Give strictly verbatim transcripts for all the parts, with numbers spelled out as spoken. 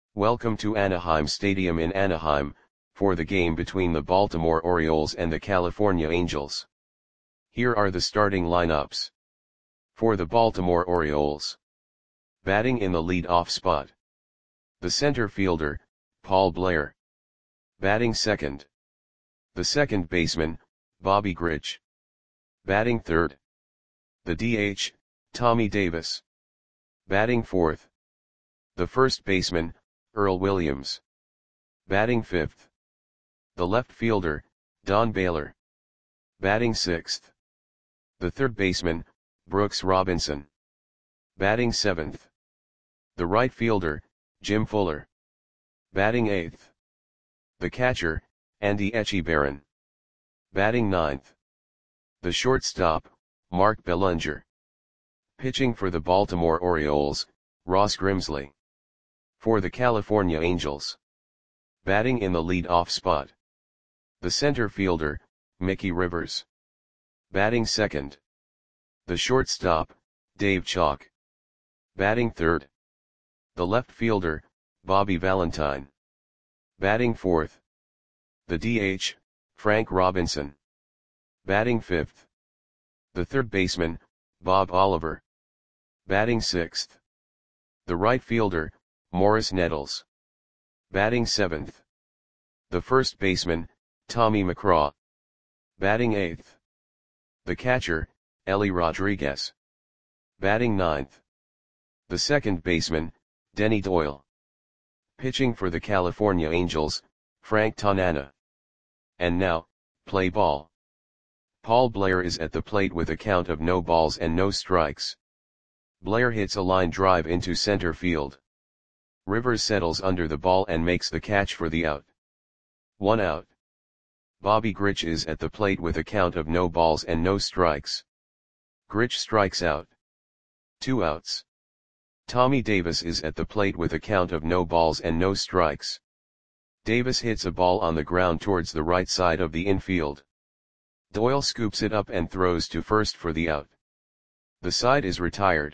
Welcome to Anaheim Stadium in Anaheim, for the game between the Baltimore Orioles and the California Angels. Here are the starting lineups. For the Baltimore Orioles. Batting in the lead-off spot. The center fielder, Paul Blair. Batting second. The second baseman, Bobby Grich. Batting third. The D H, Tommy Davis. Batting fourth. The first baseman, Earl Williams. Batting fifth. The left fielder, Don Baylor. Batting sixth. The third baseman, Brooks Robinson. Batting seventh. The right fielder, Jim Fuller. Batting eighth. The catcher, Andy Etchebarren. Batting ninth. The shortstop, Mark Bellinger. Pitching for the Baltimore Orioles, Ross Grimsley. For the California Angels. Batting in the lead-off spot. The center fielder, Mickey Rivers. Batting second. The shortstop, Dave Chalk. Batting third. The left fielder, Bobby Valentine. Batting fourth. The D H, Frank Robinson. Batting fifth. The third baseman, Bob Oliver. Batting sixth. The right fielder, Morris Nettles. Batting seventh. The first baseman, Tommy McCraw. Batting eighth. The catcher, Ellie Rodriguez. Batting ninth. The second baseman, Denny Doyle. Pitching for the California Angels, Frank Tanana. And now, play ball. Paul Blair is at the plate with a count of no balls and no strikes. Blair hits a line drive into center field. Rivers settles under the ball and makes the catch for the out. One out. Bobby Grich is at the plate with a count of no balls and no strikes. Grich strikes out. Two outs. Tommy Davis is at the plate with a count of no balls and no strikes. Davis hits a ball on the ground towards the right side of the infield. Doyle scoops it up and throws to first for the out. The side is retired.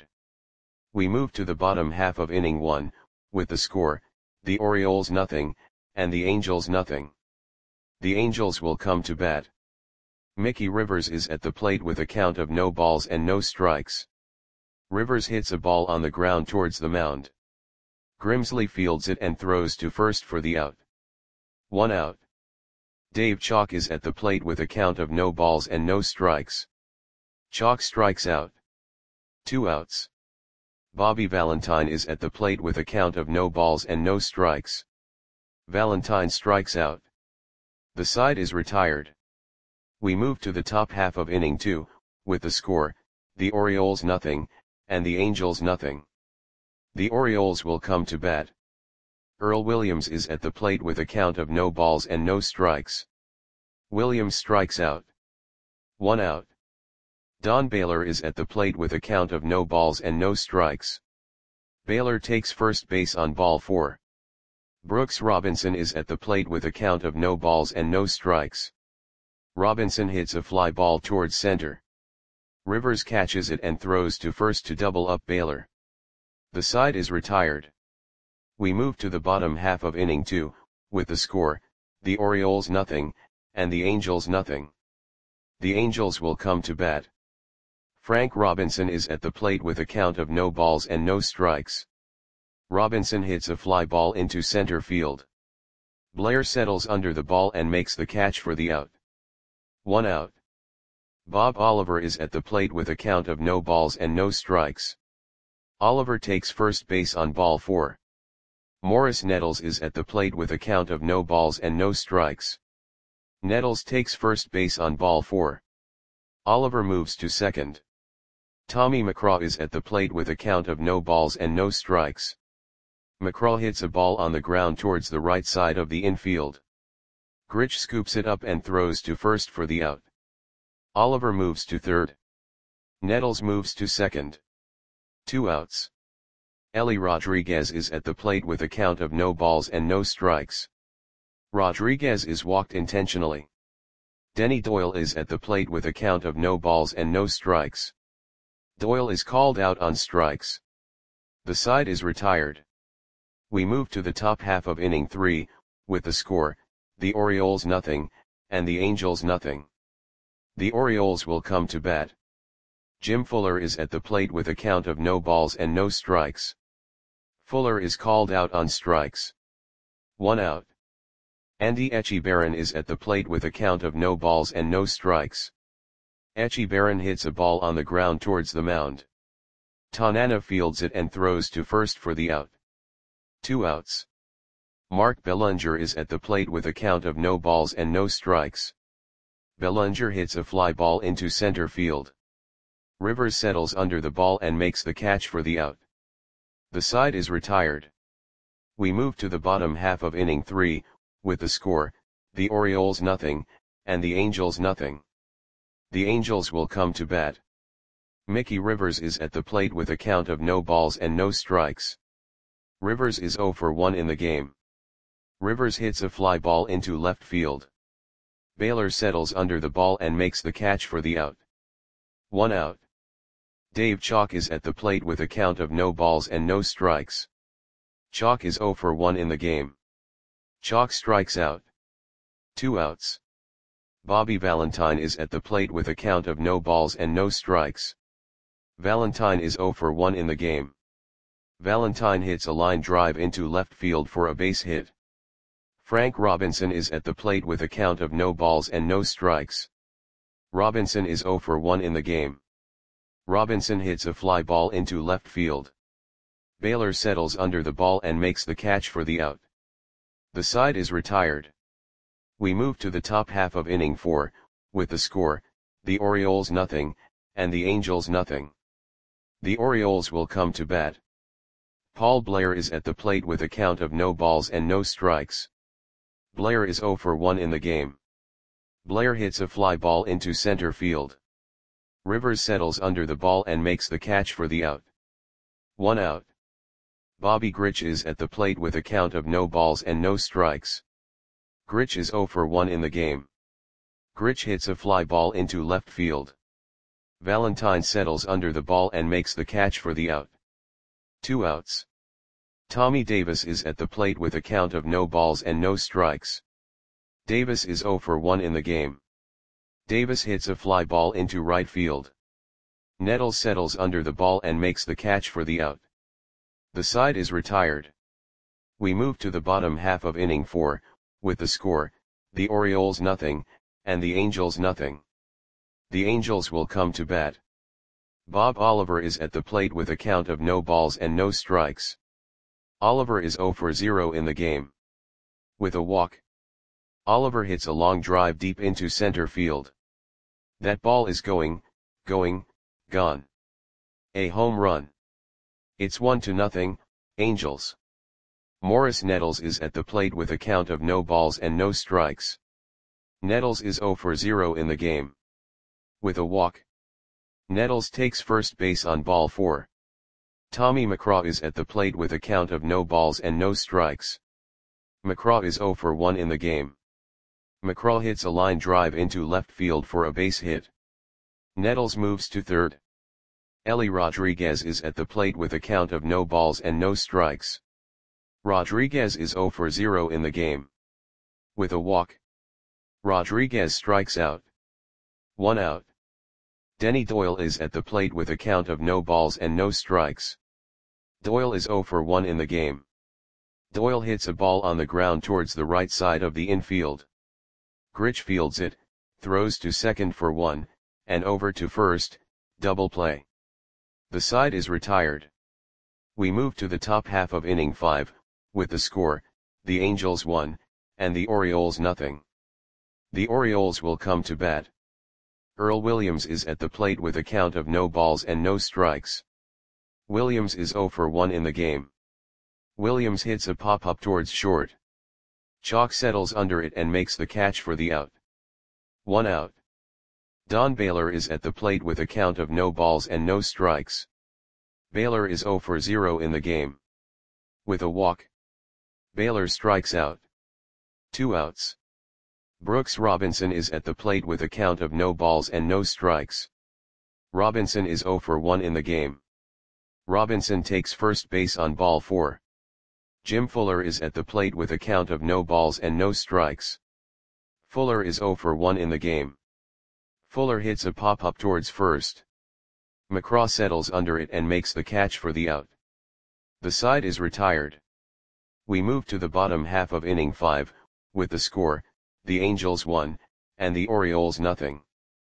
We move to the bottom half of inning one, with the score, the Orioles nothing, and the Angels nothing. The Angels will come to bat. Mickey Rivers is at the plate with a count of no balls and no strikes. Rivers hits a ball on the ground towards the mound. Grimsley fields it and throws to first for the out. One out. Dave Chalk is at the plate with a count of no balls and no strikes. Chalk strikes out. Two outs. Bobby Valentine is at the plate with a count of no balls and no strikes. Valentine strikes out. The side is retired. We move to the top half of inning two, with the score, the Orioles nothing, and the Angels nothing. The Orioles will come to bat. Earl Williams is at the plate with a count of no balls and no strikes. Williams strikes out. One out. Don Baylor is at the plate with a count of no balls and no strikes. Baylor takes first base on ball four. Brooks Robinson is at the plate with a count of no balls and no strikes. Robinson hits a fly ball towards center. Rivers catches it and throws to first to double up Baylor. The side is retired. We move to the bottom half of inning two, with the score, the Orioles nothing, and the Angels nothing. The Angels will come to bat. Frank Robinson is at the plate with a count of no balls and no strikes. Robinson hits a fly ball into center field. Blair settles under the ball and makes the catch for the out. One out. Bob Oliver is at the plate with a count of no balls and no strikes. Oliver takes first base on ball four. Morris Nettles is at the plate with a count of no balls and no strikes. Nettles takes first base on ball four. Oliver moves to second. Tommy McCraw is at the plate with a count of no balls and no strikes. McCraw hits a ball on the ground towards the right side of the infield. Grich scoops it up and throws to first for the out. Oliver moves to third. Nettles moves to second. Two outs. Ellie Rodriguez is at the plate with a count of no balls and no strikes. Rodriguez is walked intentionally. Denny Doyle is at the plate with a count of no balls and no strikes. Doyle is called out on strikes. The side is retired. We move to the top half of inning three, with the score, the Orioles nothing, and the Angels nothing. The Orioles will come to bat. Jim Fuller is at the plate with a count of no balls and no strikes. Fuller is called out on strikes. One out. Andy Etchebarren is at the plate with a count of no balls and no strikes. Etchebarren hits a ball on the ground towards the mound. Tanana fields it and throws to first for the out. Two outs. Mark Bellinger is at the plate with a count of no balls and no strikes. Bellinger hits a fly ball into center field. Rivers settles under the ball and makes the catch for the out. The side is retired. We move to the bottom half of inning three, with the score, the Orioles nothing, and the Angels nothing. The Angels will come to bat. Mickey Rivers is at the plate with a count of no balls and no strikes. Rivers is oh for one in the game. Rivers hits a fly ball into left field. Baylor settles under the ball and makes the catch for the out. One out. Dave Chalk is at the plate with a count of no balls and no strikes. Chalk is oh for one in the game. Chalk strikes out. Two outs. Bobby Valentine is at the plate with a count of no balls and no strikes. Valentine is oh for one in the game. Valentine hits a line drive into left field for a base hit. Frank Robinson is at the plate with a count of no balls and no strikes. Robinson is oh for one in the game. Robinson hits a fly ball into left field. Baylor settles under the ball and makes the catch for the out. The side is retired. We move to the top half of inning four, with the score, the Orioles nothing, and the Angels nothing. The Orioles will come to bat. Paul Blair is at the plate with a count of no balls and no strikes. Blair is oh for one in the game. Blair hits a fly ball into center field. Rivers settles under the ball and makes the catch for the out. One out. Bobby Grich is at the plate with a count of no balls and no strikes. Grich is oh for one in the game. Grich hits a fly ball into left field. Valentine settles under the ball and makes the catch for the out. Two outs. Tommy Davis is at the plate with a count of no balls and no strikes. Davis is oh for one in the game. Davis hits a fly ball into right field. Nettles settles under the ball and makes the catch for the out. The side is retired. We move to the bottom half of inning four, with the score, the Orioles nothing, and the Angels nothing. The Angels will come to bat. Bob Oliver is at the plate with a count of no balls and no strikes. Oliver is oh for zero in the game. With a walk. Oliver hits a long drive deep into center field. That ball is going, going, gone. A home run. It's one to nothing, Angels. Morris Nettles is at the plate with a count of no balls and no strikes. Nettles is oh for zero in the game. With a walk. Nettles takes first base on ball four. Tommy McCraw is at the plate with a count of no balls and no strikes. McCraw is oh for one in the game. McCraw hits a line drive into left field for a base hit. Nettles moves to third. Ellie Rodriguez is at the plate with a count of no balls and no strikes. Rodriguez is oh for zero in the game. With a walk. Rodriguez strikes out. One out. Denny Doyle is at the plate with a count of no balls and no strikes. Doyle is oh for one in the game. Doyle hits a ball on the ground towards the right side of the infield. Grich fields it, throws to second for one, and over to first, double play. The side is retired. We move to the top half of inning five, with the score, the Angels one, and the Orioles nothing. The Orioles will come to bat. Earl Williams is at the plate with a count of no balls and no strikes. Williams is oh for one in the game. Williams hits a pop-up towards short. Chalk settles under it and makes the catch for the out. One out. Don Baylor is at the plate with a count of no balls and no strikes. Baylor is oh for zero in the game. With a walk. Baylor strikes out. Two outs. Brooks Robinson is at the plate with a count of no balls and no strikes. Robinson is oh for one in the game. Robinson takes first base on ball four. Jim Fuller is at the plate with a count of no balls and no strikes. Fuller is zero for one in the game. Fuller hits a pop-up towards first. McCraw settles under it and makes the catch for the out. The side is retired. We move to the bottom half of inning five, with the score, the Angels one, and the Orioles nothing.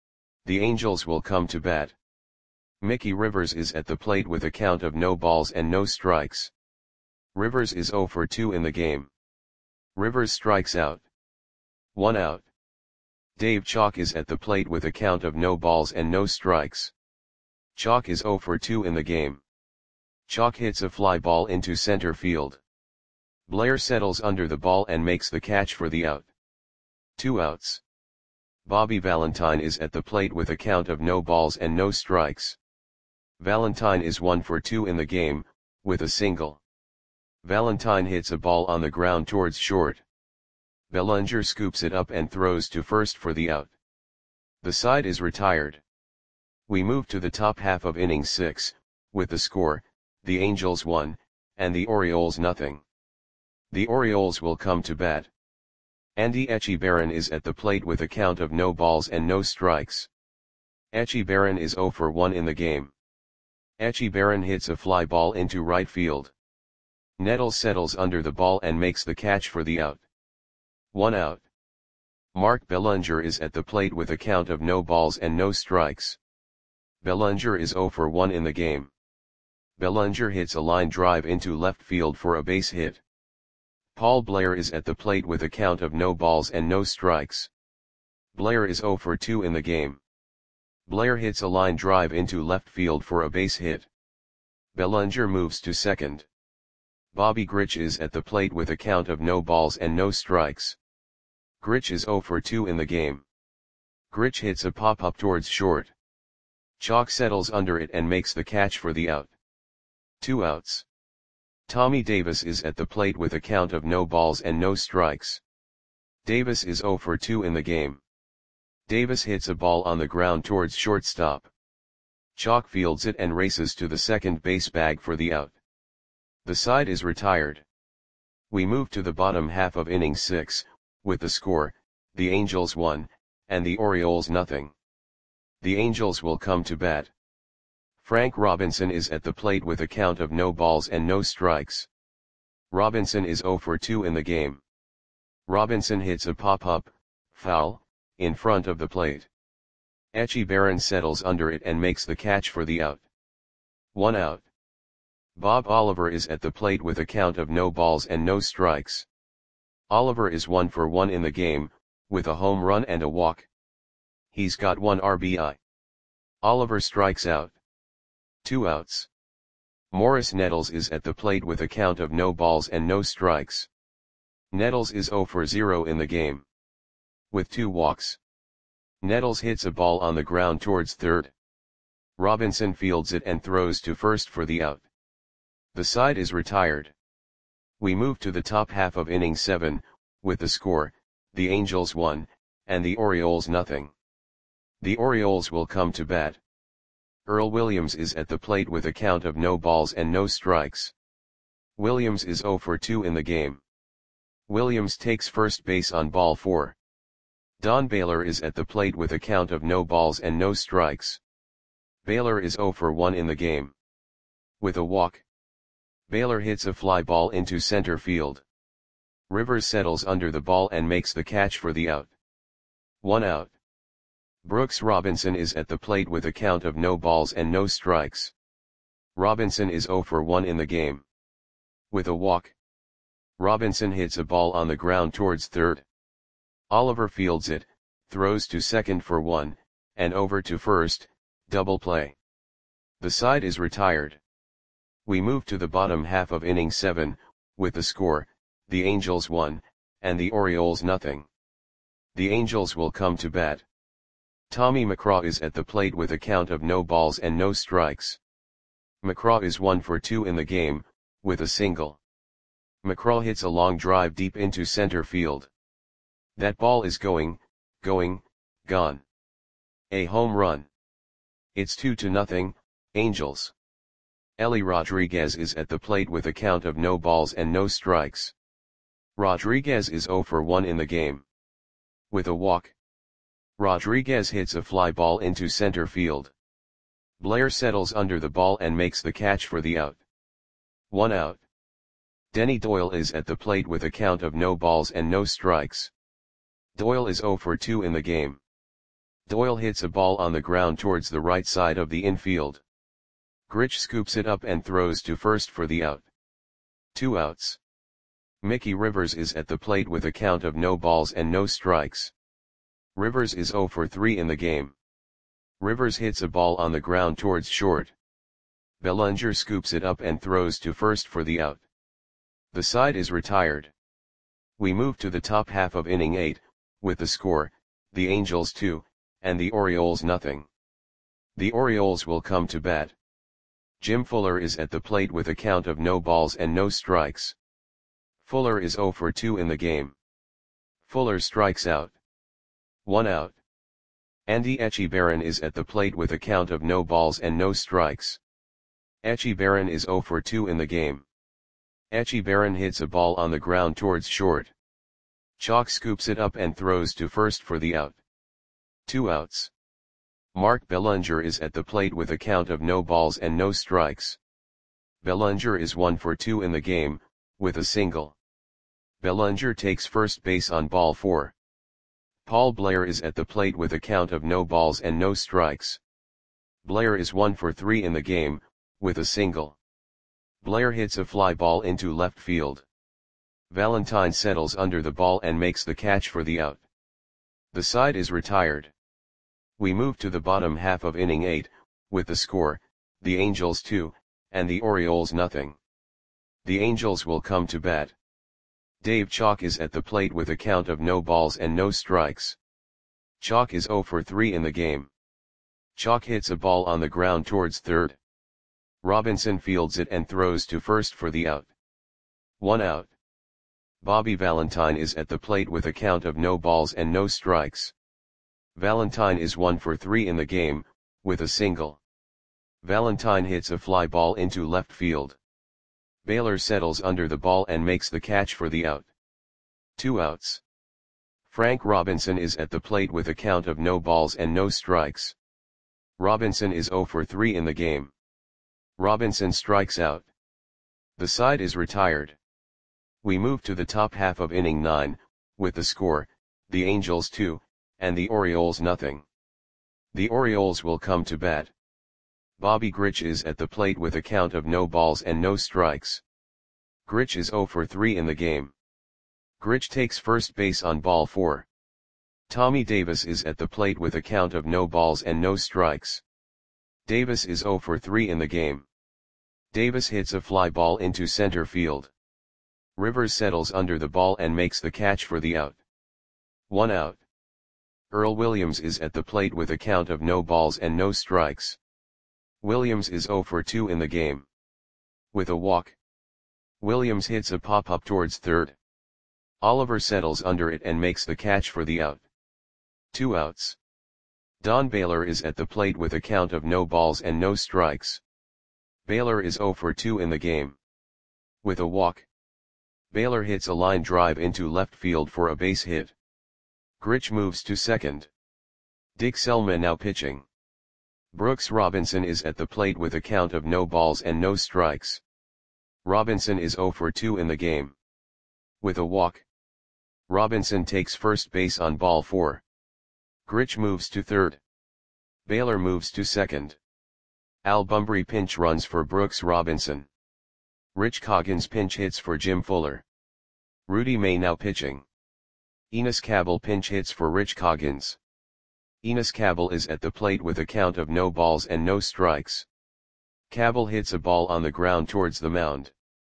The Angels will come to bat. Mickey Rivers is at the plate with a count of no balls and no strikes. Rivers is zero for two in the game. Rivers strikes out. One out. Dave Chalk is at the plate with a count of no balls and no strikes. Chalk is zero for two in the game. Chalk hits a fly ball into center field. Blair settles under the ball and makes the catch for the out. Two outs. Bobby Valentine is at the plate with a count of no balls and no strikes. Valentine is one for two in the game, with a single. Valentine hits a ball on the ground towards short. Bellinger scoops it up and throws to first for the out. The side is retired. We move to the top half of inning six, with the score, the Angels one, and the Orioles nothing. The Orioles will come to bat. Andy Etchebarren is at the plate with a count of no balls and no strikes. Etchebarren is zero for one in the game. Etchebarren hits a fly ball into right field. Nettles settles under the ball and makes the catch for the out. One out. Mark Bellinger is at the plate with a count of no balls and no strikes. Bellinger is zero for one in the game. Bellinger hits a line drive into left field for a base hit. Paul Blair is at the plate with a count of no balls and no strikes. Blair is zero for two in the game. Blair hits a line drive into left field for a base hit. Bellinger moves to second. Bobby Grich is at the plate with a count of no balls and no strikes. Grich is zero for two in the game. Grich hits a pop-up towards short. Chalk settles under it and makes the catch for the out. Two outs. Tommy Davis is at the plate with a count of no balls and no strikes. Davis is zero for two in the game. Davis hits a ball on the ground towards shortstop. Chalk fields it and races to the second base bag for the out. The side is retired. We move to the bottom half of inning six, with the score, the Angels one, and the Orioles nothing. The Angels will come to bat. Frank Robinson is at the plate with a count of no balls and no strikes. Robinson is zero for two in the game. Robinson hits a pop-up, foul, in front of the plate. Etchebarren settles under it and makes the catch for the out. One out. Bob Oliver is at the plate with a count of no balls and no strikes. Oliver is one for one in the game, with a home run and a walk. He's got one R B I. Oliver strikes out. Two outs. Morris Nettles is at the plate with a count of no balls and no strikes. Nettles is zero for zero in the game. With two walks. Nettles hits a ball on the ground towards third. Robinson fields it and throws to first for the out. The side is retired. We move to the top half of inning seven, with the score, the Angels one, and the Orioles nothing. The Orioles will come to bat. Earl Williams is at the plate with a count of no balls and no strikes. Williams is zero for two in the game. Williams takes first base on ball four. Don Baylor is at the plate with a count of no balls and no strikes. Baylor is zero for one in the game. With a walk. Baylor hits a fly ball into center field. Rivers settles under the ball and makes the catch for the out. One out. Brooks Robinson is at the plate with a count of no balls and no strikes. Robinson is zero for one in the game. With a walk. Robinson hits a ball on the ground towards third. Oliver fields it, throws to second for one, and over to first, double play. The side is retired. We move to the bottom half of inning seven, with the score, the Angels one, and the Orioles nothing. The Angels will come to bat. Tommy McCraw is at the plate with a count of no balls and no strikes. McCraw is one for two in the game, with a single. McCraw hits a long drive deep into center field. That ball is going, going, gone. A home run. It's two to nothing, Angels. Ellie Rodriguez is at the plate with a count of no balls and no strikes. Rodriguez is zero for one in the game. With a walk, Rodriguez hits a fly ball into center field. Blair settles under the ball and makes the catch for the out. One out. Denny Doyle is at the plate with a count of no balls and no strikes. Doyle is zero for two in the game. Doyle hits a ball on the ground towards the right side of the infield. Grich scoops it up and throws to first for the out. Two outs. Mickey Rivers is at the plate with a count of no balls and no strikes. Rivers is zero for three in the game. Rivers hits a ball on the ground towards short. Bellinger scoops it up and throws to first for the out. The side is retired. We move to the top half of inning eight, with the score, the Angels two, and the Orioles nothing. The Orioles will come to bat. Jim Fuller is at the plate with a count of no balls and no strikes. Fuller is zero for two in the game. Fuller strikes out. One out. Andy Etchebarren is at the plate with a count of no balls and no strikes. Etchebarren is zero for two in the game. Etchebarren hits a ball on the ground towards short. Chalk scoops it up and throws to first for the out. Two outs. Mark Bellinger is at the plate with a count of no balls and no strikes. Bellinger is one for two in the game, with a single. Bellinger takes first base on ball four. Paul Blair is at the plate with a count of no balls and no strikes. Blair is one for three in the game, with a single. Blair hits a fly ball into left field. Valentine settles under the ball and makes the catch for the out. The side is retired. We move to the bottom half of inning eight, with the score, the Angels two, and the Orioles nothing. The Angels will come to bat. Dave Chalk is at the plate with a count of no balls and no strikes. Chalk is zero for three in the game. Chalk hits a ball on the ground towards third. Robinson fields it and throws to first for the out. One out. Bobby Valentine is at the plate with a count of no balls and no strikes. Valentine is one for three in the game, with a single. Valentine hits a fly ball into left field. Baylor settles under the ball and makes the catch for the out. Two outs. Frank Robinson is at the plate with a count of no balls and no strikes. Robinson is zero for three in the game. Robinson strikes out. The side is retired. We move to the top half of inning nine, with the score, the Angels two, and the Orioles nothing. The Orioles will come to bat. Bobby Grich is at the plate with a count of no balls and no strikes. Grich is zero for three in the game. Grich takes first base on ball four. Tommy Davis is at the plate with a count of no balls and no strikes. Davis is zero for three in the game. Davis hits a fly ball into center field. Rivers settles under the ball and makes the catch for the out. One out. Earl Williams is at the plate with a count of no balls and no strikes. Williams is zero for two in the game. With a walk, Williams hits a pop-up towards third. Oliver settles under it and makes the catch for the out. Two outs. Don Baylor is at the plate with a count of no balls and no strikes. Baylor is zero for two in the game. With a walk, Baylor hits a line drive into left field for a base hit. Grich moves to second. Dick Selma now pitching. Brooks Robinson is at the plate with a count of no balls and no strikes. Robinson is zero for two in the game. With a walk, Robinson takes first base on ball four. Grich moves to third. Baylor moves to second. Al Bumbry pinch runs for Brooks Robinson. Rich Coggins pinch hits for Jim Fuller. Rudy May now pitching. Enos Cabell pinch hits for Rich Coggins. Enos Cabell is at the plate with a count of no balls and no strikes. Cabell hits a ball on the ground towards the mound.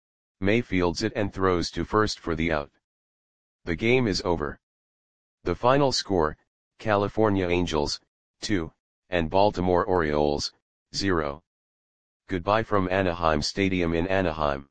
May fields it and throws to first for the out. The game is over. The final score, California Angels, two, and Baltimore Orioles, zero. Goodbye from Anaheim Stadium in Anaheim.